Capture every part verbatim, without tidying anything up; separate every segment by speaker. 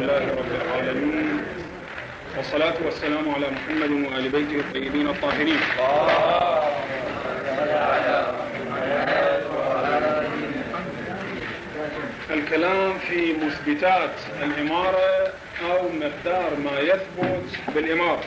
Speaker 1: لله رب العالمين، والصلاة والسلام على محمد وآل بيته الطيبين الطاهرين. الكلام في مثبتات الإمارة أو مقدار ما يثبت بالإمارة،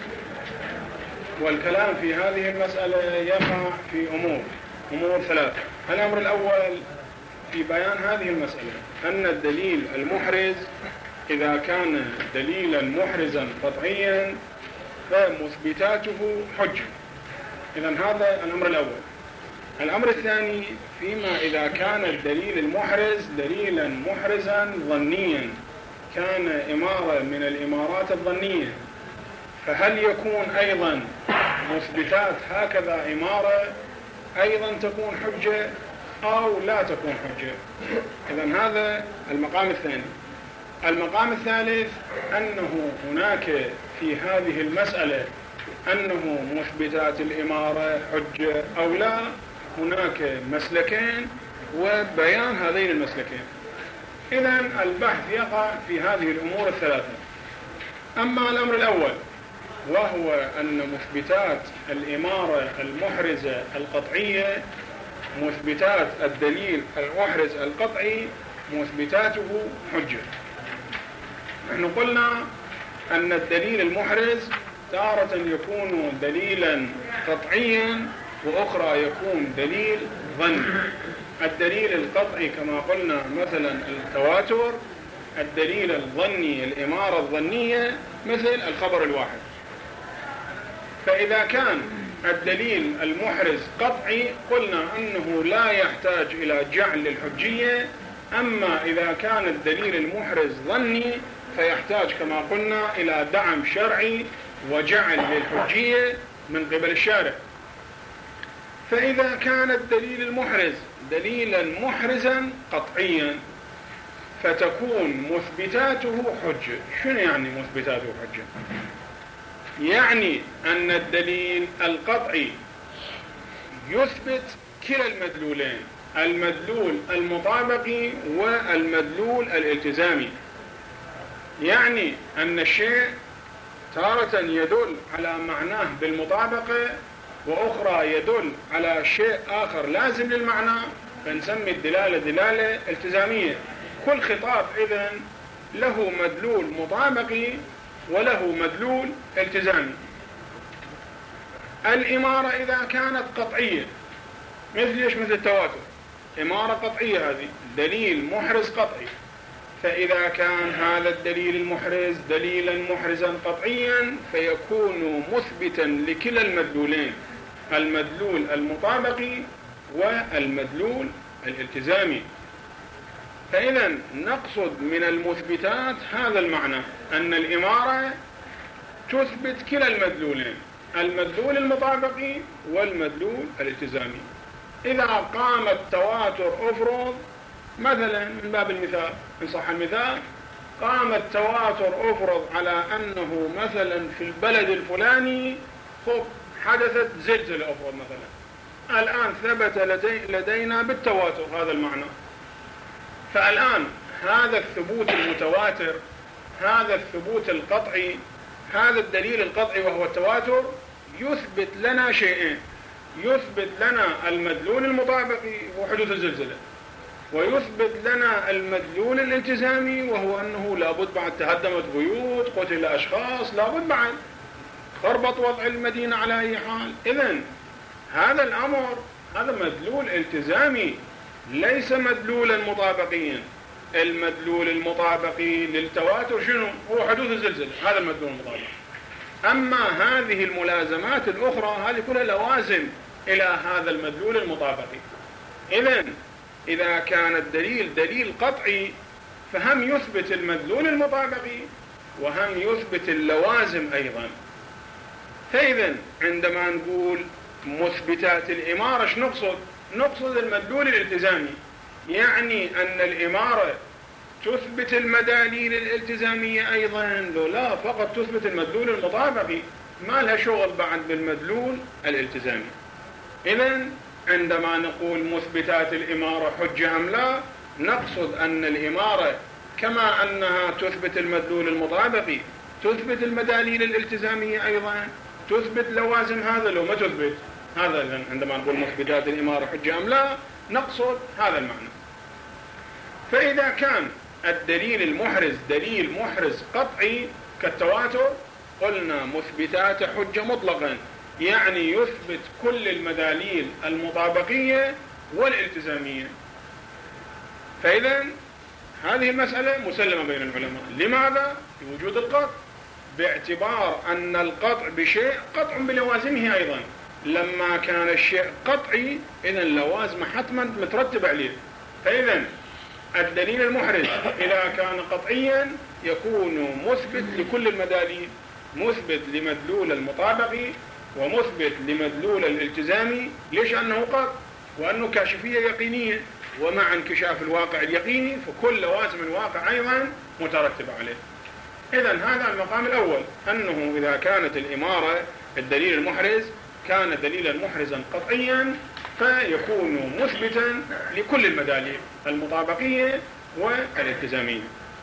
Speaker 1: والكلام في هذه المسألة يقع في أمور أمور ثلاثة. الأمر الأول في بيان هذه المسألة أن الدليل المحرز إذا كان دليلا محرزا قطعيا فمثبتاته حجة. إذن هذا الأمر الأول. الأمر الثاني فيما إذا كان الدليل المحرز دليلا محرزا ظنيا، كان إمارة من الإمارات الظنية، فهل يكون أيضا مثبتات هكذا إمارة أيضا تكون حجة أو لا تكون حجة؟ إذن هذا المقام الثاني. المقام الثالث أنه هناك في هذه المسألة أنه مثبتات الإمارة حجة أو لا، هناك مسلكين وبيان هذين المسلكين. إذن البحث يقع في هذه الأمور الثلاثة. أما الأمر الأول وهو أن مثبتات الإمارة المحرزة القطعية، مثبتات الدليل المحرز القطعي مثبتاته حجة. نحن قلنا أن الدليل المحرز تارة يكون دليلا قطعيا وأخرى يكون دليل ظني. الدليل القطعي كما قلنا مثلا التواتر، الدليل الظني الإمارة الظنية مثل الخبر الواحد. فإذا كان الدليل المحرز قطعي قلنا أنه لا يحتاج إلى جعل للحجية، أما إذا كان الدليل المحرز ظني فيحتاج كما قلنا إلى دعم شرعي وجعل للحجية من قبل الشارع. فإذا كان الدليل المحرز دليلا محرزا قطعيا فتكون مثبتاته حجة. شنو يعني مثبتاته حجة؟ يعني أن الدليل القطعي يثبت كلا المدلولين، المدلول المطابقي والمدلول الالتزامي. يعني أن الشيء تارة يدل على معناه بالمطابقة، وأخرى يدل على شيء آخر لازم للمعنى، فنسمي الدلالة دلالة التزامية. كل خطاب إذن له مدلول مطابقي وله مدلول التزامي. الإمارة إذا كانت قطعية مثل إيش؟ مثل التواتر، إمارة قطعية، هذه دليل محرز قطعي. فإذا كان هذا الدليل المحرز دليلا محرزا قطعيا فيكون مثبتا لكلا المدلولين، المدلول المطابقي والمدلول الالتزامي. فإذا نقصد من المثبتات هذا المعنى، أن الإمارة تثبت كلا المدلولين، المدلول المطابقي والمدلول الالتزامي. إذا قام التواتر أفرض مثلا، من باب المثال إن صح المثال، قام التواتر أفرض على أنه مثلا في البلد الفلاني خب حدثت زلزلة أفرض مثلا، الآن ثبت لدينا بالتواتر هذا المعنى. فالآن هذا الثبوت المتواتر، هذا الثبوت القطعي، هذا الدليل القطعي وهو التواتر يثبت لنا شيئين: يثبت لنا المدلول المطابقي وهو حدوث الزلزلة، ويثبت لنا المدلول الالتزامي وهو أنه لابد بعد تهدمت بيوت، قتل أشخاص، لابد بعد خربط وضع المدينة على أي حال. إذن هذا الأمر هذا مدلول التزامي ليس مدلولا مطابقيا. المدلول المطابقي للتواتر شنو؟ هو حدوث الزلزلة، هذا المدلول المطابقي. أما هذه الملازمات الأخرى هذه كلها لوازم إلى هذا المدلول المطابقي. إذن إذا كان الدليل دليل قطعي فهم يثبت المدلول المطابقي وهم يثبت اللوازم أيضا. فإذا عندما نقول مثبتات الإمارة شو نقصد؟ نقصد المدلول الالتزامي، يعني أن الإمارة تثبت المداليل الالتزامية أيضا، لو لا فقط تثبت المدلول المطابقي ما لها شغل بعد بالمدلول الالتزامي. إذن عندما نقول مثبتات الإمارة حجة أم لا، نقصد أن الإمارة كما أنها تثبت المدلول المطابقي تثبت المداليل الالتزامية أيضا، تثبت لوازم هذا لو ما تثبت هذا. عندما نقول مثبتات الإمارة حجة أم لا نقصد هذا المعنى. فإذا كان الدليل المحرز دليل محرز قطعي كالتواتر قلنا مثبتات حجة مطلقا، يعني يثبت كل المداليل المطابقية والالتزامية. فإذا هذه المسألة مسلمة بين العلماء. لماذا؟ لوجود القطع، باعتبار أن القطع بشيء قطع بلوازمه أيضا. لما كان الشيء قطعي إذن لوازم حتما مترتب عليه. فإذا الدليل المحرز إذا كان قطعيا يكون مثبت لكل المداليل، مثبت لمدلول المطابقي ومثبت لمدلول الالتزامي. ليش؟ أنه قطع وأنه كاشفية يقينية، ومع انكشاف الواقع اليقيني فكل لوازم الواقع أيضا مترتبة عليه. إذن هذا المقام الأول، أنه إذا كانت الإمارة الدليل المحرز كان دليلا محرزا قطعيا فيكون مثبتا لكل المداليل المطابقية والالتزامية.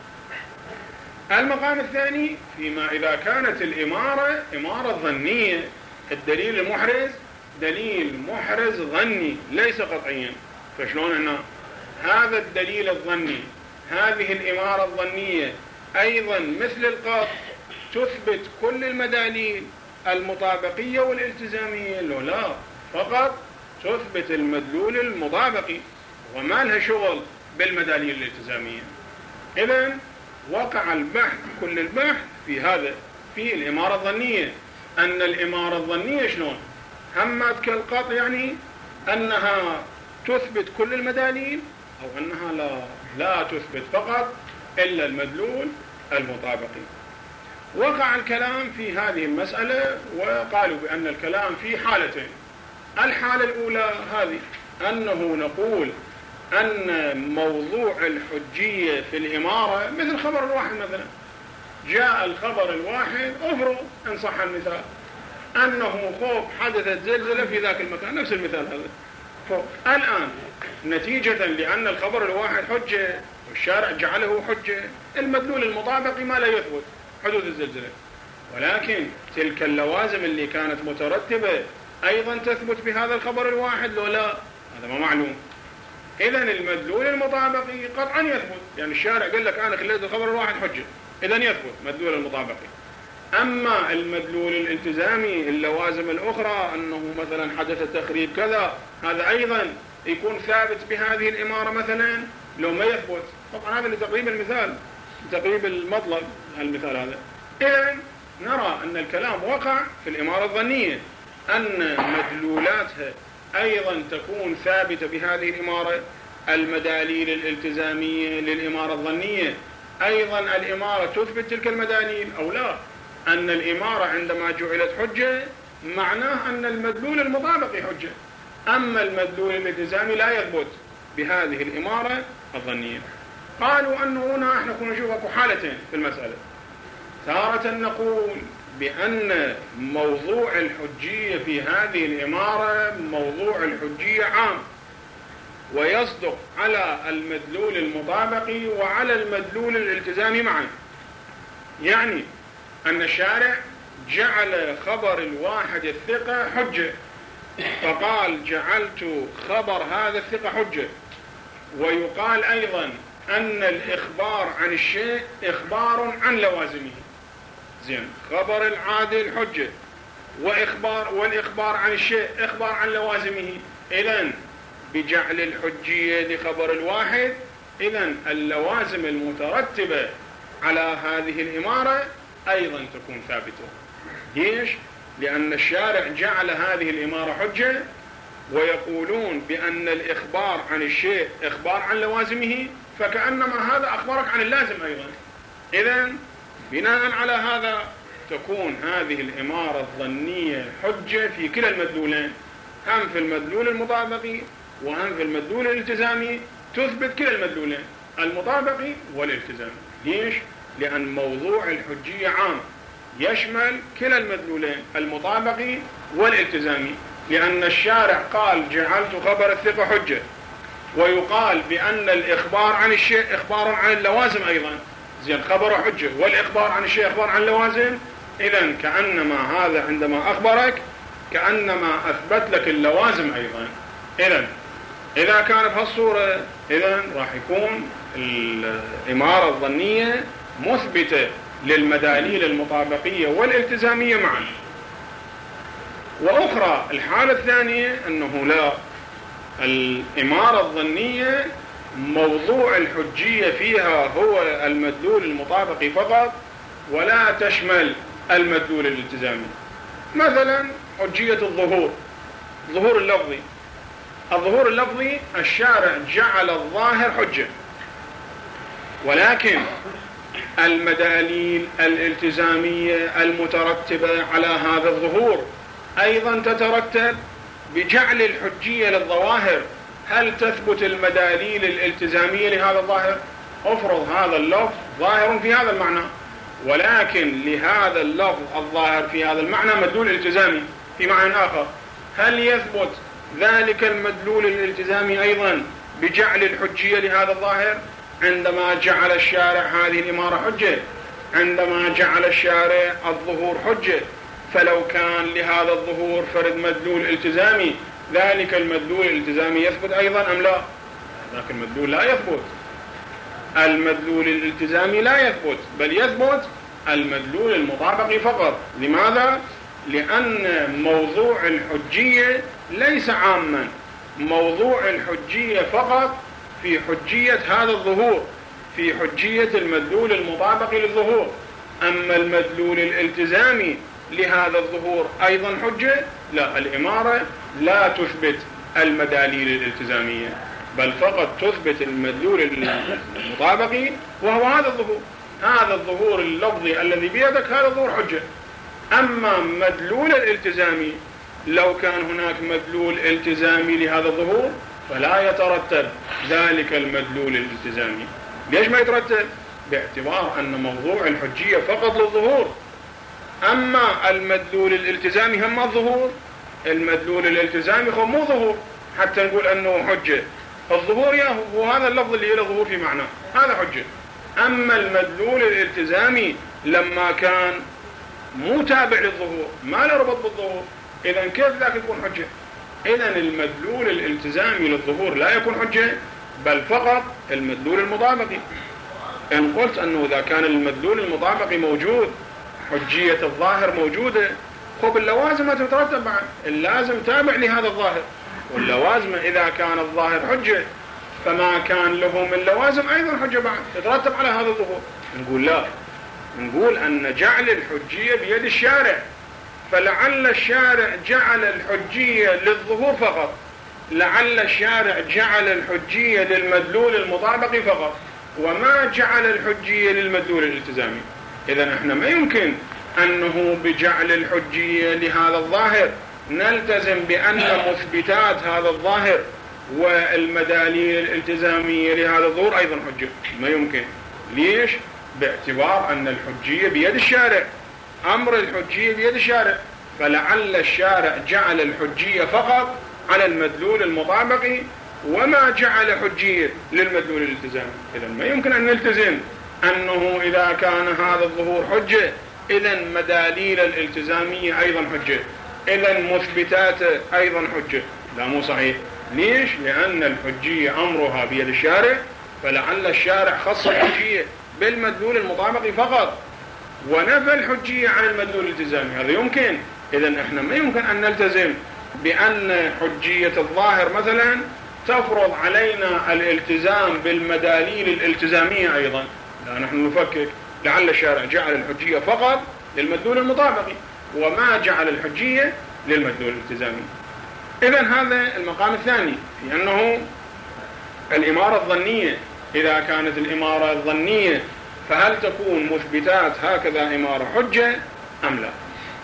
Speaker 1: المقام الثاني فيما إذا كانت الإمارة إمارة ظنية، الدليل المحرز دليل محرز ظني ليس قطعيا. فشلون هنا هذا الدليل الظني هذه الإمارة الظنية أيضا مثل القطع تثبت كل المداليل المطابقية والالتزامية؟ لو لا، فقط تثبت المدلول المطابقي وما لها شغل بالمداليل الالتزامية. إذن وقع البحث كل البحث في هذا في الإمارة الظنية، أن الإمارة الظنية شلون همت كالقطع، يعني أنها تثبت كل المداليل أو أنها لا لا تثبت فقط إلا المدلول المطابقي. وقع الكلام في هذه المسألة وقالوا بأن الكلام في حالتين. الحالة الأولى هذه أنه نقول أن موضوع الحجية في الإمارة مثل خبر الواحد. مثلا جاء الخبر الواحد أفرض إن صح المثال أنه خوف حدثت زلزلة في ذاك المكان، نفس المثال هذا. الآن نتيجة لأن الخبر الواحد حجة والشارع جعله حجة، المدلول المطابقي ما لا يثبت حدوث الزلزلة، ولكن تلك اللوازم اللي كانت مترتبة أيضا تثبت بهذا الخبر الواحد لو لا، هذا ما معلوم. إذن المدلول المطابقي قطعا يثبت، يعني الشارع قال لك أنا خليت الخبر الواحد حجة، إذن يثبت مدلول المطابقي. أما المدلول الالتزامي اللوازم الأخرى أنه مثلا حدث تخريب كذا، هذا أيضا يكون ثابت بهذه الإمارة مثلا لو ما يثبت. طبعا هذا لتقريب المثال، تقريب المطلب المثال هذا. إذن نرى أن الكلام وقع في الإمارة الظنية أن مدلولاتها أيضا تكون ثابتة بهذه الإمارة. المداليل الالتزامية للإمارة الظنية أيضا الإمارة تثبت تلك المداليل أو لا. أن الإمارة عندما جعلت حجة معناه أن المدلول المطابقي حجة، أما المدلول الالتزامي لا يثبت بهذه الإمارة الظنية. قالوا أنه هنا احنا كنا نشوف اكو حالتين في المسألة. تارة نقول بأن موضوع الحجية في هذه الإمارة موضوع الحجية عام ويصدق على المدلول المطابقي وعلى المدلول الالتزامي معا. يعني أن الشارع جعل خبر الواحد الثقة حجة، فقال جعلت خبر هذا الثقة حجة. ويقال أيضا أن الإخبار عن الشيء إخبار عن لوازمه. زين، خبر العادل حجة وإخبار والإخبار عن الشيء إخبار عن لوازمه. إذن بجعل الحجية لخبر الواحد إذن اللوازم المترتبة على هذه الإمارة أيضا تكون ثابتة. ليش؟ لأن الشارع جعل هذه الإمارة حجة ويقولون بأن الإخبار عن الشيء إخبار عن لوازمه، فكأنما هذا أخبرك عن اللازم أيضا. إذن بناء على هذا تكون هذه الإمارة الظنية حجة في كلا المدلولين، هم في المدلول المطابقي وهم في المدلول الالتزامي، تثبت كلا المدلولين المطابقي والالتزامي. ليش؟ لأن موضوع الحجية عام يشمل كلا المدلولين المطابقي والالتزامي. لأن الشارع قال جعلت خبر الثقة حجة، ويقال بأن الإخبار عن الشيء إخبار عن اللوازم أيضا، زين خبر حجة والإخبار عن الشيء إخبار عن اللوازم، إذن كأنما هذا عندما أخبرك كأنما أثبت لك اللوازم أيضا. إذن إذا كان بهالصورة إذن راح يكون الإمارة الظنية مثبتة للمداليل المطابقية والالتزامية معا. وأخرى الحالة الثانية أنه لا، الإمارة الظنية موضوع الحجية فيها هو المدلول المطابقي فقط ولا تشمل المدلول الالتزامي. مثلا حجية الظهور، الظهور اللفظي، الظهور اللفظي الشارع جعل الظاهر حجة، ولكن المداليل الالتزامية المترتبة على هذا الظهور أيضا تترتب بجعل الحجية للظواهر. هل تثبت المداليل الالتزامية لهذا الظاهر؟ افرض هذا اللفظ ظاهر في هذا المعنى، ولكن لهذا اللفظ الظاهر في هذا المعنى مدلول التزامي في معنى آخر، هل يثبت ذلك المدلول الالتزامي أيضا بجعل الحجية لهذا الظاهر؟ عندما جعل الشارع هذه الإمارة حجة، عندما جعل الشارع الظهور حجة، فلو كان لهذا الظهور فرد مدلول التزامي، ذلك المدلول الالتزامي يثبت أيضا أم لا؟ ذاك المدلول لا يثبت، المدلول الالتزامي لا يثبت، بل يثبت المدلول المطابقي فقط. لماذا؟ لأن موضوع الحجية ليس عاما، موضوع الحجية فقط في حجية هذا الظهور، في حجية المدلول المطابق للظهور. أما المدلول الالتزامي لهذا الظهور أيضا حجة؟ لا، الإمارة لا تثبت المداليل الالتزامية، بل فقط تثبت المدلول المطابقي وهو هذا الظهور، هذا الظهور اللفظي الذي بيدك، هذا الظهور حجة. أما مدلول الالتزامي، لو كان هناك مدلول التزامي لهذا الظهور فلا يترتب ذلك المدلول الالتزامي. ليش ما يترتب؟ باعتبار أن موضوع الحجية فقط للظهور. أما المدلول الالتزامي هم الظهور، المدلول الالتزامي هو مو ظهور حتى نقول أنه حجة، الظهور يا هو هذا اللفظ اللي له ظهور في معناه، هذا حجة. أما المدلول الالتزامي لما كان مو تابع للظهور، ما له ربط بالظهور، إذن كيف ذاك يكون حجة؟ إذن المدلول الالتزامي للظهور لا يكون حجة، بل فقط المدلول المطابقي. إن قلت أنه إذا كان المدلول المطابقي موجود، حجية الظاهر موجودة، خب اللوازم ما تترتب بعد، اللازم تابع لهذا الظاهر، واللوازم إذا كان الظاهر حجة فما كان له من لوازم أيضا حجة بعد تترتب على هذا الظهور. نقول لا، نقول أن جعل الحجية بيد الشارع، فلعل الشارع جعل الحجية للظهور فقط، لعل الشارع جعل الحجية للمدلول المطابقي فقط، وما جعل الحجية للمدلول الالتزامي. إذن احنا ما يمكن أنه بجعل الحجية لهذا الظاهر نلتزم بأن مثبتات هذا الظاهر والمداليل الالتزامية لهذا الظهور أيضا حجة، ما يمكن. ليش؟ باعتبار أن الحجية بيد الشارع، أمر الحجية بيد الشارع، فلعل الشارع جعل الحجية فقط على المدلول المطابقي وما جعل حجية للمدلول الالتزامي. إذن ما يمكن أن نلتزم أنه إذا كان هذا الظهور حجة إذن مداليل الالتزامية أيضا حجة، إذن مثبتاته أيضا حجة. لا، مو صحيح. ليش؟ لأن الحجية أمرها بيد الشارع، فلعل الشارع خص الحجية بالمدلول المطابقي فقط ونفى الحجية عن المدلول الالتزامي، هذا يمكن. إذن احنا ما يمكن أن نلتزم بأن حجية الظاهر مثلا تفرض علينا الالتزام بالمداليل الالتزامية أيضا. لا، نحن نفكك، لعل الشارع جعل الحجية فقط للمدلول المطابقي وما جعل الحجية للمدلول الالتزامي. إذن هذا المقام الثاني في أنه الإمارة الظنية، إذا كانت الإمارة الظنية فهل تكون مثبتات هكذا إمارة حجة أم لا؟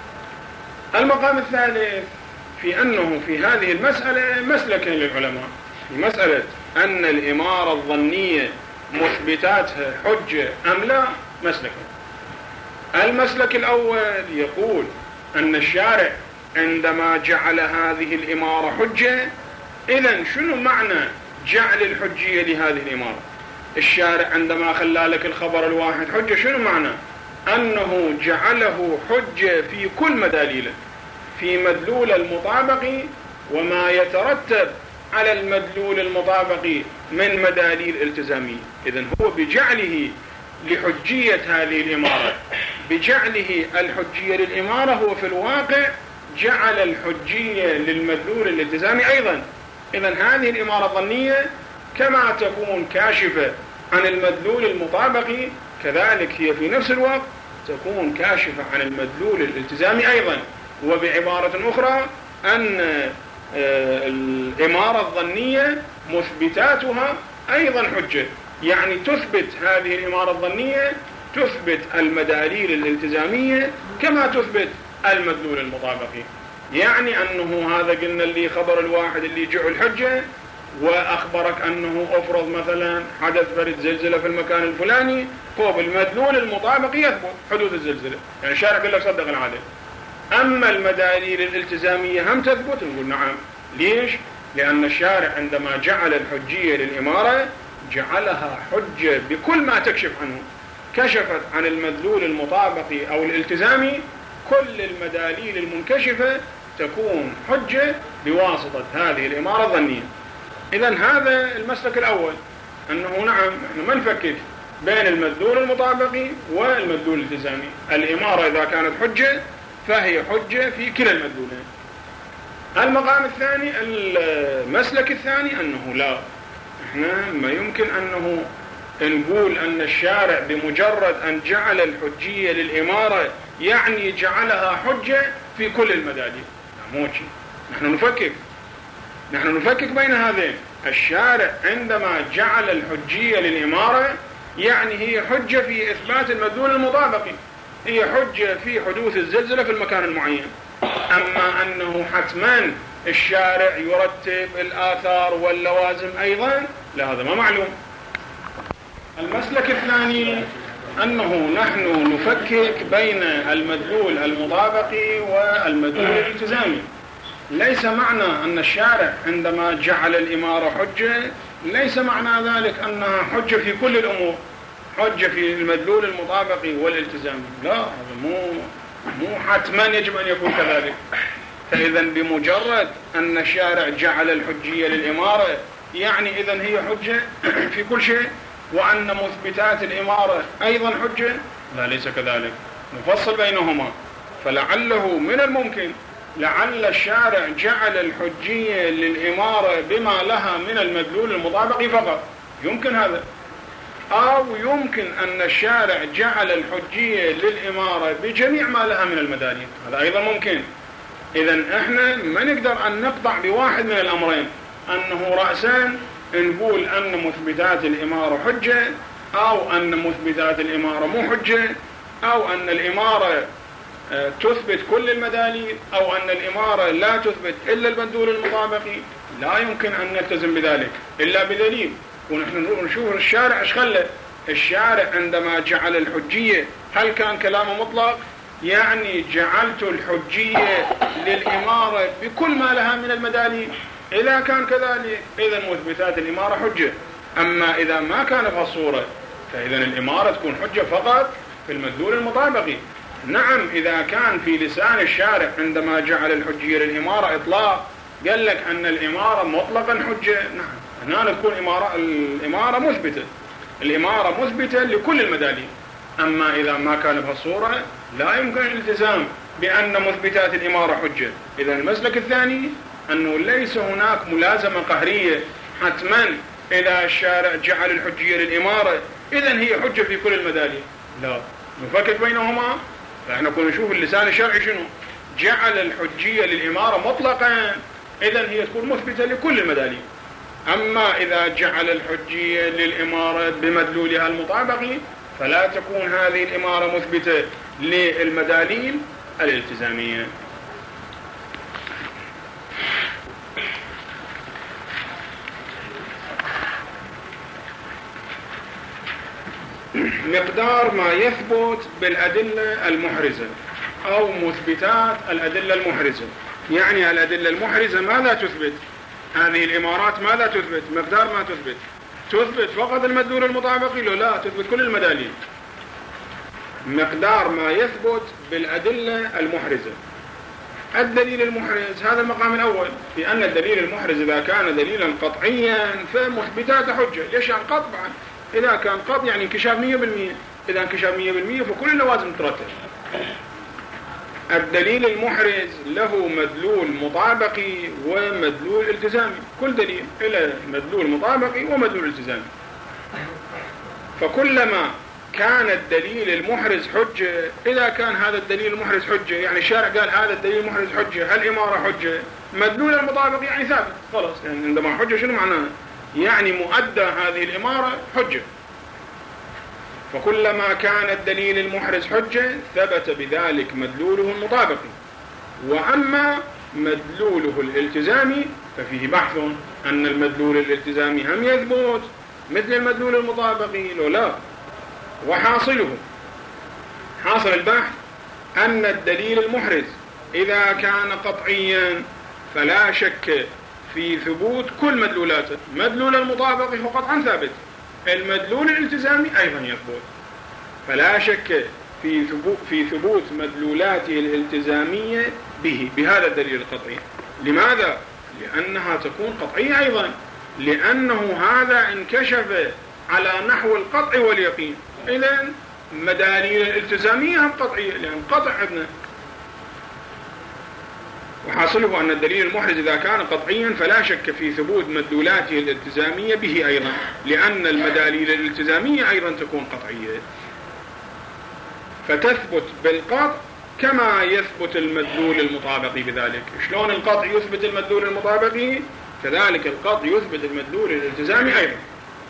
Speaker 1: المقام الثالث في أنه في هذه المسألة مسلكين للعلماء، في مسألة أن الإمارة الظنية مثبتاتها حجة أم لا، مسلكين. المسلك الأول يقول أن الشارع عندما جعل هذه الإمارة حجة، إذن شنو معنى جعل الحجية لهذه الإمارة. الشارع عندما خلى لك الخبر الواحد حجة شنو معنى؟ أنه جعله حجة في كل مداليله، في مدلول المطابق وما يترتب على المدلول المطابق من مداليل التزامية. إذن هو بجعله لحجية هذه الإمارة، بجعله الحجية للإمارة، هو في الواقع جعل الحجية للمدلول الالتزامي أيضا. إذن هذه الإمارة الظنية كما تكون كاشفة عن المدلول المطابق، كذلك هي في نفس الوقت تكون كاشفة عن المدلول الالتزامي أيضا. وبعبارة أخرى أن الإمارة الظنية مثبتاتها أيضا حجة، يعني تثبت هذه الإمارة الظنية تثبت المداليل الالتزامية كما تثبت المدلول المطابقي. يعني أنه هذا قلنا اللي خبر الواحد اللي جعل حجة وأخبرك أنه أفرض مثلا حدث برد زلزلة في المكان الفلاني، هو المدلول المطابق يثبت حدوث الزلزلة، يعني الشارع يقول لك صدق العادل. أما المداليل الالتزامية هم تثبت؟ نقول نعم. ليش؟ لأن الشارع عندما جعل الحجية للإمارة جعلها حجة بكل ما تكشف عنه، كشفت عن المدلول المطابق أو الالتزامي، كل المداليل المنكشفة تكون حجة بواسطة هذه الإمارة الظنية. إذن هذا المسلك الأول، أنه نعم نحن ما نفكك بين المدلول المطابقي والمدلول الالتزامي. الإمارة إذا كانت حجة فهي حجة في كلا المدلولين. المقام الثاني، المسلك الثاني، أنه لا، إحنا ما يمكن أنه نقول أن الشارع بمجرد أن جعل الحجية للإمارة يعني جعلها حجة في كل المداليل. لا، مو شيء. نحن نفكك نحن نفكك بين هذين. الشارع عندما جعل الحجية للإمارة يعني هي حجة في إثبات المدلول المطابقي، هي حجة في حدوث الزلزلة في المكان المعين. أما أنه حتما الشارع يرتب الآثار واللوازم أيضا، لا، هذا ما معلوم. المسلك الثاني أنه نحن نفكك بين المدلول المطابقي والمدلول الالتزامي. ليس معنى أن الشارع عندما جعل الإمارة حجة ليس معنى ذلك أنها حجة في كل الأمور، حجة في المدلول المطابقي والالتزامي. لا، هذا مو مو حتما يجب أن يكون كذلك. فإذا بمجرد أن الشارع جعل الحجية للإمارة يعني إذن هي حجة في كل شيء، وأن مثبتات الإمارة أيضا حجة. لا، ليس كذلك، نفصل بينهما. فلعله من الممكن لعل الشارع جعل الحجية للإمارة بما لها من المدلول المطابق فقط، يمكن هذا. أو يمكن أن الشارع جعل الحجية للإمارة بجميع ما لها من المداليل، هذا أيضا ممكن. إذن إحنا ما نقدر أن نقطع بواحد من الأمرين، أنه رأسان نقول أن مثبتات الإمارة حجة، أو أن مثبتات الإمارة مو حجة، أو أن الإمارة تثبت كل المداليل، أو أن الإمارة لا تثبت إلا المدلول المطابقي. لا يمكن أن نلتزم بذلك إلا بدليل. ونحن نشوف الشارع إيش خلى. الشارع عندما جعل الحجية هل كان كلامه مطلق؟ يعني جعلت الحجية للإمارة بكل ما لها من المداليل. إذا كان كذلك إذن مثبتات الإمارة حجة. أما إذا ما كان بهالصورة فإذن الإمارة تكون حجة فقط في المدلول المطابقي. نعم، إذا كان في لسان الشارع عندما جعل الحجية للإمارة إطلاق، قال لك أن الإمارة مطلقا حجة، نعم، هنا تكون إمارة الإمارة مثبتة، الإمارة مثبتة لكل المداليل. أما إذا ما كان بهالصورة لا يمكن الالتزام بأن مثبتات الإمارة حجة. إذا المسلك الثاني أنه ليس هناك ملازمة قهرية حتما إذا الشارع جعل الحجية للإمارة إذن هي حجة في كل المداليل. لا، نفكك بينهما. فإحنا كنا نشوف اللسان الشرعي شنو. جعل الحجية للإمارة مطلقا إذن هي تكون مثبتة لكل المداليل. أما إذا جعل الحجية للإمارة بمدلولها المطابقي فلا تكون هذه الإمارة مثبتة للمداليل الالتزامية. مقدار ما يثبت بالأدلة المحرزة أو مثبتات الأدلة المحرزة. يعني الأدلة المحرزة ماذا تثبت؟ هذه الإمارات ماذا تثبت؟ مقدار ما تثبت، تثبت فقط المدلول المطابقي لو لا تثبت كل المداليل، مقدار ما يثبت بالأدلة المحرزة. الدليل المحرز هذا المقام الأول، في أن الدليل المحرز إذا كان دليلا قطعيا فمثبتات حجة. ليش يعني قطع؟ إذا كان قطع يعني انكشاف مية بالمية، إذا انكشاف مية بالمية فكل اللوازم ترتب. الدليل المحرز له مدلول مطابقي ومدلول التزامي، كل دليل له مدلول مطابقي ومدلول التزامي. فكلما كان الدليل المحرز حجة، إذا كان هذا الدليل المحرز حجة يعني الشارع قال هذا الدليل المحرز حجة، هالإمارة حجة، مدلول المطابق يعني ثابت خلاص. يعني عندما حجة شنو معناها؟ يعني مؤدى هذه الإمارة حجة. فكلما كان الدليل المحرز حجة ثبت بذلك مدلوله المطابقي. وأما مدلوله الالتزامي ففيه بحث أن المدلول الالتزامي هم يثبت مثل المدلول المطابقي لو لا. وحاصله حاصل البحث أن الدليل المحرز إذا كان قطعيا فلا شك في ثبوت كل مدلولاته، مدلول المطابق هو قطعا ثابت، المدلول الالتزامي أيضا يثبت، فلا شك في ثبوت في ثبوت مدلولاته الالتزامية به بهذا الدليل القطعي. لماذا؟ لأنها تكون قطعية أيضا، لأنه هذا انكشف على نحو القطع واليقين. إذن مداليل الالتزامية هم قطعية لأن قطع عندنا. وحاصله أن الدليل المحرز إذا كان قطعيا فلا شك في ثبوت مدلولاته الالتزامية به أيضا، لأن المداليل الالتزامية أيضا تكون قطعية، فتثبت بالقطع كما يثبت المدلول المطابقي بذلك. شلون القطع يثبت المدلول المطابقي كذلك القطع يثبت المدلول الالتزامي أيضا.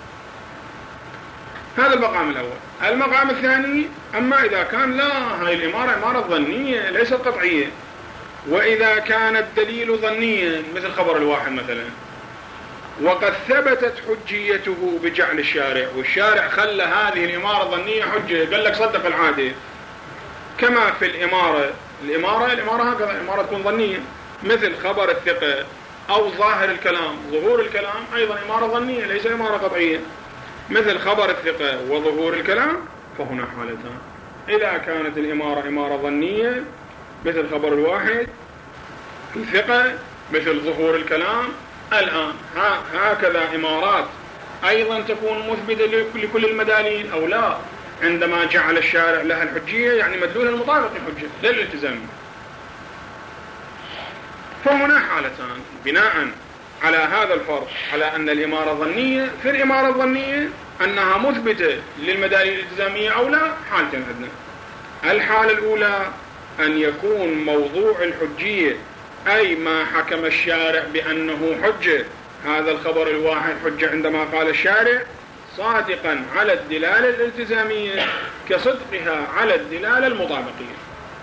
Speaker 1: هذا المقام الأول. المقام الثاني، أما إذا كان لا هاي الإمارة إمارة ظنية ليست قطعية، وإذا كان الدليل ظنيا مثل خبر الواحد مثلا، وقد ثبتت حجيته بجعل الشارع، والشارع خلى هذه الإمارة ظنية حجة، قال لك صدق العادة، كما في الإمارة الإمارة الإمارة هكذا الإمارة تكون ظنية، مثل خبر الثقة أو ظاهر الكلام، ظهور الكلام أيضا إمارة ظنية ليس إمارة قطعية. مثل خبر الثقة وظهور الكلام فهنا حالتان، إذا كانت الإمارة إمارة ظنية مثل خبر الواحد، الثقة مثل ظهور الكلام. الآن هكذا إمارات أيضا تكون مثبتة لكل المداليل أو لا، عندما جعل الشارع لها الحجية يعني مدلول المطابق حجة للالتزام. فهنا حالتان بناء على هذا الفرض على أن الإمارة ظنية، في الإمارة الظنية أنها مثبتة للمداليل الالتزامية أو لا، حالتين عندنا. الحالة الأولى أن يكون موضوع الحجية أي ما حكم الشارع بأنه حجة، هذا الخبر الواحد حجة عندما قال الشارع، صادقا على الدلالة الالتزامية كصدقها على الدلالة المطابقية.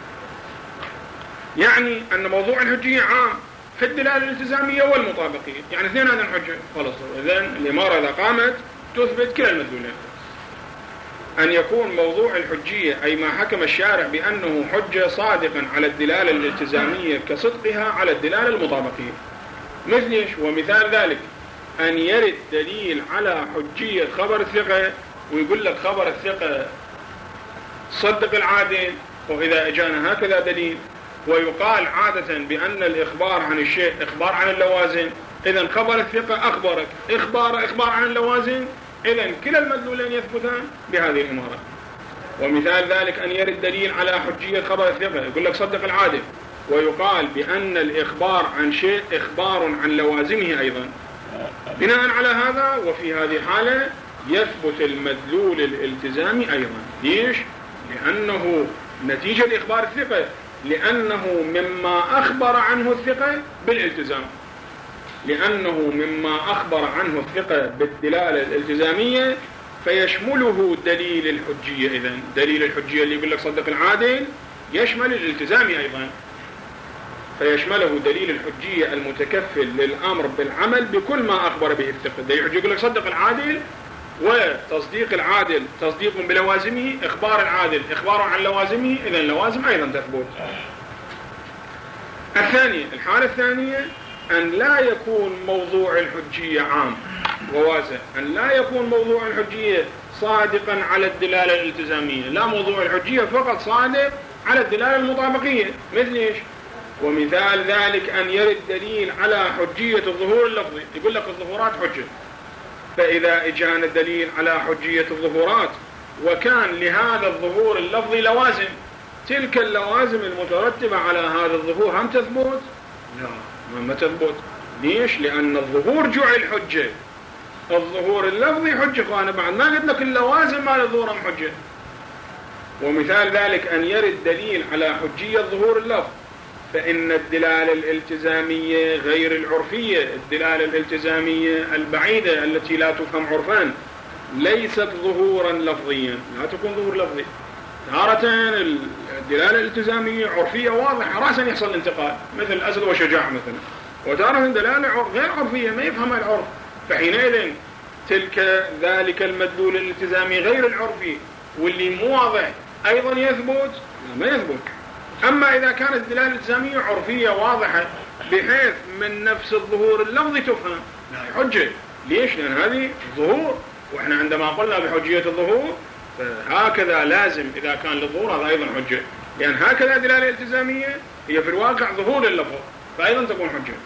Speaker 1: يعني أن موضوع الحجية عام في الدلالة الالتزامية والمطابقية، يعني اثنين هذا حجة خلاص. إذن الإمارة إذا قامت تثبت كلا المدلولين. أن يكون موضوع الحجية أي ما حكم الشارع بأنه حجة صادقا على الدلالة الالتزامية كصدقها على الدلالة المطابقية. مثل ومثال ذلك أن يرد دليل على حجية خبر الثقة ويقول لك خبر الثقة صدق العادل، وإذا أجانا هكذا دليل، ويقال عادة بأن الإخبار عن الشيء إخبار عن اللوازم، إذن خبر الثقة أخبرك إخبار إخبار عن اللوازم، إذن كلا المدلولين يثبتان بهذه الإمارة. ومثال ذلك أن يرد دليل على حجية خبر الثقة يقول لك صدق العادل، ويقال بأن الإخبار عن شيء إخبار عن لوازمه أيضا. بناء على هذا وفي هذه الحالة يثبت المدلول الالتزامي أيضا. ليش؟ لأنه نتيجة إخبار الثقة، لأنه مما أخبر عنه الثقة بالالتزام، لأنه مما أخبر عنه الثقة بالدلالة الالتزامية فيشمله دليل الحجية. إذن دليل الحجية اللي يقول لك صدق العادل يشمل الالتزامي أيضا، فيشمله دليل الحجية المتكفل للأمر بالعمل بكل ما أخبر به الثقة. دليل الحجية يقول لك صدق العادل، وتصديق العادل تصديق بلوازمه، إخبار العادل إخبار عن لوازمه، إذن اللوازم أيضا تثبت. الثانية الحالة الثانية أن لا يكون موضوع الحجية عام وواسع، أن لا يكون موضوع الحجية صادقا على الدلالة الالتزامية، لا، موضوع الحجية فقط صادق على الدلالة المطابقية. مثل إيش؟ ومثال ذلك أن يرد دليل على حجية الظهور اللفظي، يقول لك الظهورات حجة، فإذا إجانا الدليل على حجية الظهورات وكان لهذا الظهور اللفظي لوازم، تلك اللوازم المترتبة على هذا الظهور هم تثبت؟ لا، ما تثبت. ليش؟ لأن الظهور جعل حجة، الظهور اللفظي حجة، وأنا بعد ما قلت لك اللوازم ما الظهور هم حجة. ومثال ذلك أن يرد دليل على حجية ظهور اللفظ، فإن الدلالة الالتزامية غير العرفية، الدلالة الالتزامية البعيدة التي لا تفهم عرفان ليست ظهورا لفظيا، لا تكون ظهور لفظي. تارة الدلالة الالتزامية عرفية واضحة رأسا يحصل انتقال، مثل أسد وشجاع مثلا، وتارة دلالة غير عرفية ما يفهمها العرف، فحينئذ تلك ذلك المدلول الالتزامي غير العرفي واللي مو واضح أيضا يثبت؟ لا، ما يثبت. أما إذا كانت الدلالة الالتزامية عرفية واضحة بحيث من نفس الظهور اللفظي تفهم، لا حجة. ليش؟ لأن هذه ظهور، وإحنا عندما قلنا بحجية الظهور فهكذا لازم إذا كان للظهور هذا أيضا حجة، لأن هكذا الدلالة الالتزامية هي في الواقع ظهور اللفظ، فأيضا تكون حجة.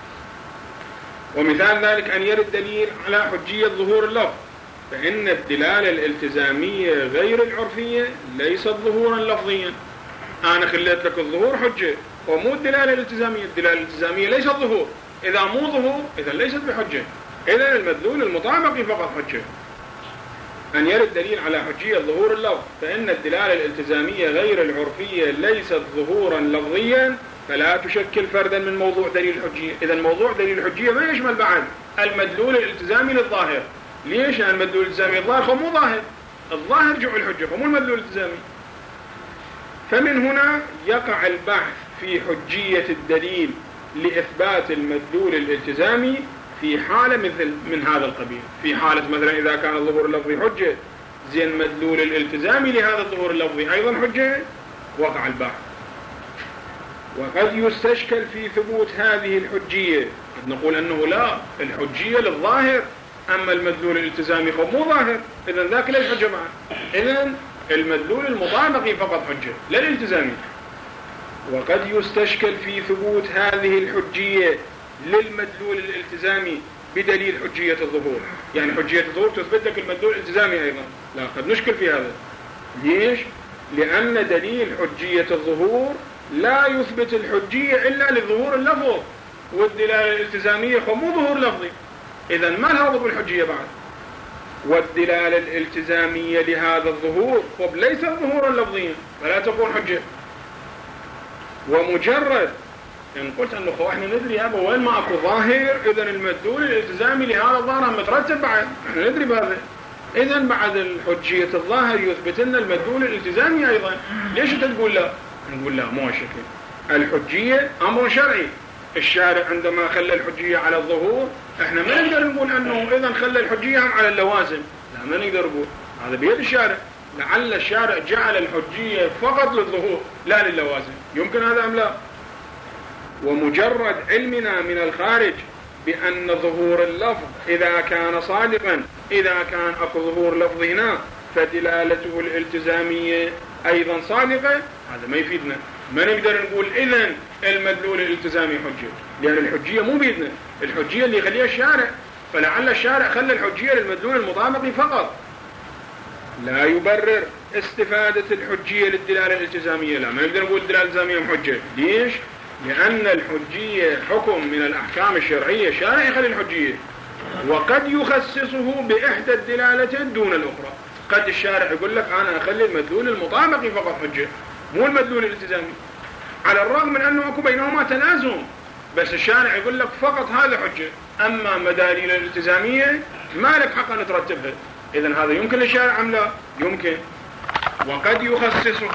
Speaker 1: ومثال ذلك أن يرد دليل على حجية ظهور اللفظ، فإن الدلالة الالتزامية غير العرفية ليست ظهورا لفظيا. أنا خليت لك الظهور حجة ومو الدلالة الالتزامية، الدلالة الالتزامية ليست ظهور، إذا مو ظهور إذا ليست بحجة، إذا المدلول المطابقي فقط حجة. أن يرد دليل على حجية ظهور اللفظ، فإن الدلالة الالتزامية غير العرفية ليست ظهورا لفظيا، فلا تشكل فردا من موضوع دليل الحجية. إذا موضوع دليل الحجية ما يشمل بعد المدلول الالتزامي للظاهر. ليش؟ لأن المدلول الالتزامي للظاهر هو مو ظاهر، الظاهر جعل الحجة فمو المدلول الالتزامي. فمن هنا يقع البحث في حجية الدليل لإثبات المدلول الالتزامي في حالة مثل من هذا القبيل. في حالة مثلا إذا كان الظهور اللفظي حجة، زين مدلول الالتزامي لهذا الظهور اللفظي أيضا حجة، وقع البحث. وقد يستشكل في ثبوت هذه الحجية، قد نقول أنه لا، الحجية للظاهر، أما المدلول الالتزامي هو مو ظاهر، إذن ذاك لا الحجة معه، إذن المدلول المطابقي فقط حجة لا الالتزامي. وقد يستشكل في ثبوت هذه الحجية للمدلول الالتزامي بدليل حجية الظهور، يعني حجية الظهور تثبت لك المدلول الالتزامي أيضا، لا، قد نشكل في هذا. ليش؟ لأن دليل حجية الظهور لا يثبت الحجية إلا لظهور اللفظ، والدلالة الالتزامية هو مو ظهور لفظي، إذن ما لها ضبط الحجية بعد. والدلالة الالتزامية لهذا الظهور خب ليس ظهورا لفظيا فلا تكون حجة. ومجرد إن قلت أنه خو إحنا ندري يا أبا وين ما أكو ظاهر، إذن المدلول الالتزامي لهذا الظاهر مترتب بعد، إحنا ندري بهذا، إذن بعد الحجية الظاهر يثبت لنا المدلول الالتزامي أيضا. ليش أنت تقول لا؟ نقول لا، مو هالشكل. الحجية أمر شرعي، الشارع عندما خلى الحجية على الظهور احنا ما نقدر نقول انه اذا خلى الحجية هم على اللوازم، لا، ما نقدر نقول، هذا بيد الشارع. لعل الشارع جعل الحجية فقط للظهور لا للوازم، يمكن هذا ام لا؟ ومجرد علمنا من الخارج بأن ظهور اللفظ إذا كان صادقا، إذا كان أكو ظهور لفظ هنا فدلالته الالتزامية أيضا صادقة، هذا ما يفيدنا. ما نقدر نقول إذن المدلول الالتزامي حجة، لأن الحجية مو بيدنا، الحجية اللي يخليها الشارع، فلعل الشارع خلى الحجية للمدلول المطابقي فقط. لا يبرر استفادة الحجية للدلالة الالتزامية، لا، ما نقدر نقول الدلالة الالتزامية حجة. ليش؟ لأن الحجية حكم من الأحكام الشرعية، الشارع يخلي الحجية، وقد يخصصه بإحدى الدلالتين دون الأخرى. قد الشارع يقول لك أنا أخلي المدلول المطابقي فقط حجة، مو المدلول الالتزامي، على الرغم من أنه أكو بينهما تلازم، بس الشارع يقول لك فقط هذا حجة، أما مداليل الالتزامية ما لك حق أن ترتبها. إذن هذا يمكن للشارع أم لا؟ يمكن. وقد يخصصه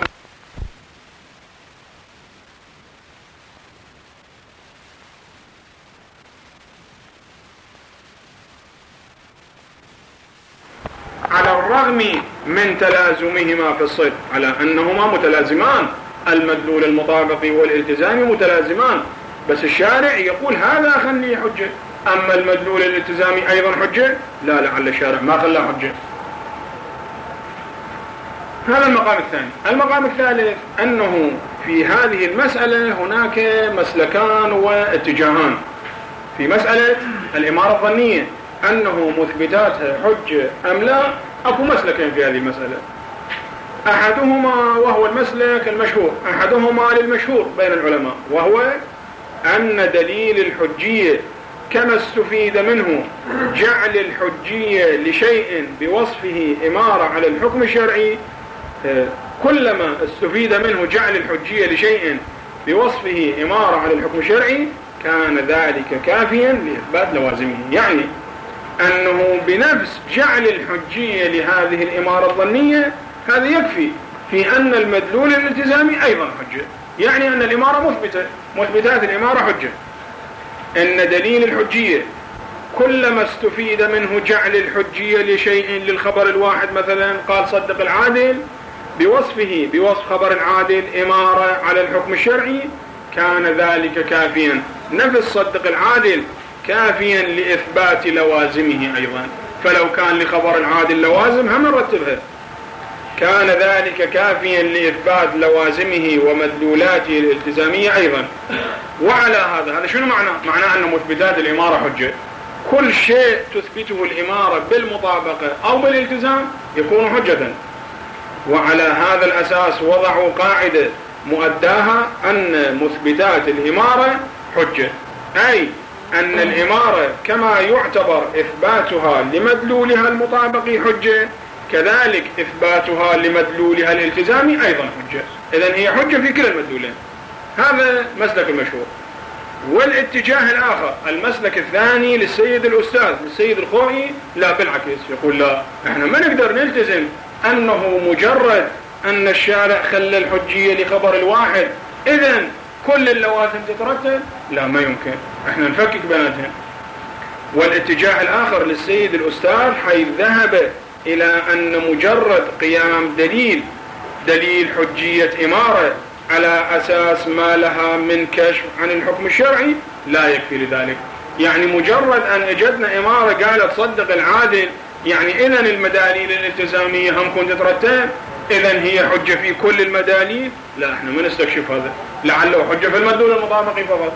Speaker 1: على الرغم من تلازمهما في الصدق، على أنهما متلازمان، المدلول المطابقي والالتزامي متلازمان، بس الشارع يقول هذا خليه حجة. أما المدلول الالتزامي أيضا حجة؟ لا، لعل الشارع ما خلاه حجة. هذا المقام الثاني. المقام الثالث أنه في هذه المسألة هناك مسلكان واتجاهان. في مسألة الإمارة الظنية أنه مثبتاتها حجة أم لا، أكو مسلكين في هذه المسألة. أحدهما وهو المسلك المشهور، أحدهما للمشهور بين العلماء، وهو أن دليل الحجية كما استفيد منه جعل الحجية لشيء بوصفه إمارة على الحكم الشرعي، كلما استفيد منه جعل الحجية لشيء بوصفه إمارة على الحكم الشرعي كان ذلك كافيا لإثبات لوازمه. يعني أنه بنفس جعل الحجية لهذه الإمارة الظنية هذا يكفي في أن المدلول الالتزامي أيضا حجة. يعني أن الإمارة مثبتة، مثبتات الإمارة حجة. أن دليل الحجية كلما استفيد منه جعل الحجية لشيء للخبر الواحد، مثلا قال صدق العادل بوصفه بوصف خبر العادل إمارة على الحكم الشرعي كان ذلك كافيا. نفس صدق العادل كافيا لإثبات لوازمه أيضا. فلو كان لخبر العادل لوازم هم نرتبها، كان ذلك كافيا لإثبات لوازمه ومدلولاته الالتزامية أيضا. وعلى هذا هذا شنو معناه؟ معناه أن مثبتات الإمارة حجة. كل شيء تثبته الإمارة بالمطابقة أو بالالتزام يكون حجة. وعلى هذا الأساس وضعوا قاعدة مؤداها أن مثبتات الإمارة حجة، أي أن الإمارة كما يعتبر إثباتها لمدلولها المطابق حجة، كذلك إثباتها لمدلولها الالتزامي أيضا حجة. إذن هي حجة في كلا المدلولين. هذا مسلك المشهور. والاتجاه الآخر المسلك الثاني للسيد الأستاذ للسيد الخوئي، لا بالعكس، يقول لا، احنا ما نقدر نلتزم أنه مجرد أن الشارع خلى الحجية لخبر الواحد إذن كل اللوازم تترتب. لا، ما يمكن، احنا نفكك بيناتهم. والاتجاه الآخر للسيد الأستاذ حيث ذهب إلى أن مجرد قيام دليل دليل حجية إمارة على أساس ما لها من كشف عن الحكم الشرعي لا يكفي لذلك. يعني مجرد أن اجتنا إمارة قالت صدق العادل، يعني إذن المداليل الالتزامية هم كنت تترتب، إذن هي حجة في كل المداليل. لا، احنا ما نستكشف هذا، لعله حجة في المدلول المطابق فقط.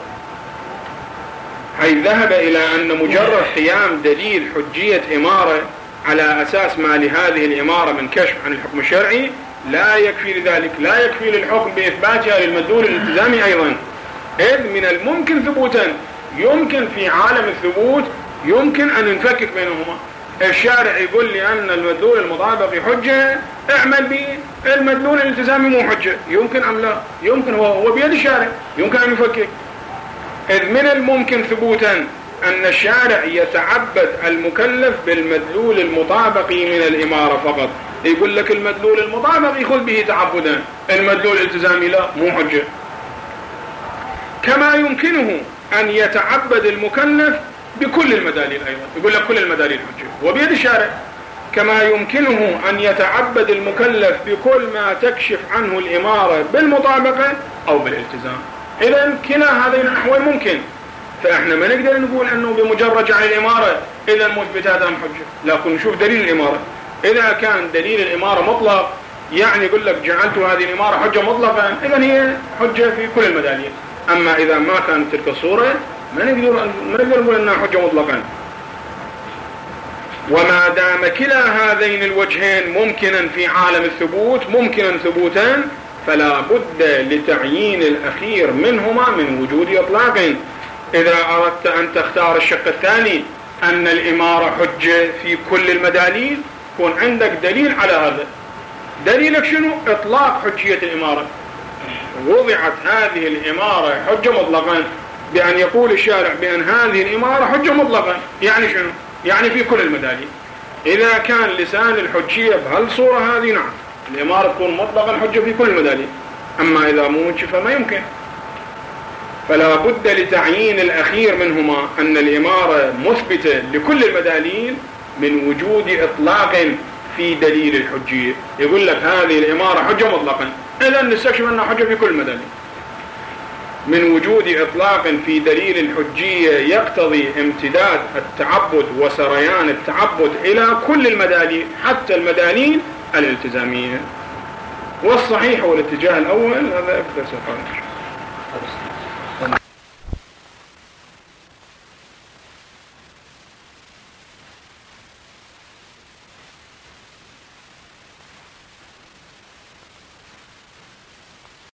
Speaker 1: حيث ذهب إلى أن مجرد قيام دليل حجية إمارة على أساس ما لهذه الإمارة من كشف عن الحكم الشرعي لا يكفي لذلك، لا يكفي للحكم بإثباتها للمدلول الالتزامي أيضا. إذ من الممكن ثبوتا، يمكن في عالم الثبوت يمكن أن نفكك بينهما. الشارع يقول لي أن المدلول المطابق حجة، اعمل به. المدلول الالتزامي مو حجة، يمكن أم لا؟ يمكن، هو بيد الشارع، يمكن أن يفكك. إذ من الممكن ثبوتا أن الشارع يتعبد المكلف بالمدلول المطابق من الإمارة فقط. يقول لك المدلول المطابق يخذ به تعبدا، المدلول الالتزامي لا، مو حجة. كما يمكنه أن يتعبد المكلف بكل المداليل أيضا، يقول لك كل المداليل حجة، وبيد الشارع. كما يمكنه أن يتعبد المكلف بكل ما تكشف عنه الإمارة بالمطابقة أو بالالتزام. إذن كلا هذين الأحوال ممكن. فإحنا ما نقدر نقول أنه بمجرد جعل الإمارة إذا مثبتاتها حجة، لكن نشوف دليل الإمارة. إذا كان دليل الإمارة مطلق، يعني يقول لك جعلت هذه الإمارة حجة مطلقا، إذن هي حجة في كل المداليل. أما إذا ما كانت تلك الصورة ما نقدر ما نقدر نقول أنها حجة مطلقا. وما دام كلا هذين الوجهين ممكنا في عالم الثبوت، ممكنا ثبوتا، فلا بد لتعيين الأخير منهما من وجود إطلاق. إذا أردت أن تختار الشق الثاني أن الإمارة حجة في كل المداليل، يكون عندك دليل على هذا. دليلك شنو؟ إطلاق حجية الإمارة. وضعت هذه الإمارة حجة مطلقا بأن يقول الشارع بأن هذه الإمارة حجة مطلقا. يعني شنو؟ يعني في كل المداليل. إذا كان لسان الحجية بهالصورة هذه، نعم، الإمارة تكون مطلقا حجة في كل المداليل. أما إذا مو فما يمكن. فلا بد لتعيين الأخير منهما أن الإمارة مثبتة لكل المداليل من وجود إطلاق في دليل الحجية. يقول لك هذه الإمارة حجة مطلقا، إذن نستكشف أنها حجة في كل المداليل. من وجود إطلاق في دليل الحجية يقتضي امتداد التعبد وسريان التعبد إلى كل المداليل حتى المداليل الالتزامية. والصحيح هو الاتجاه الأول، هذا أكثر سؤال.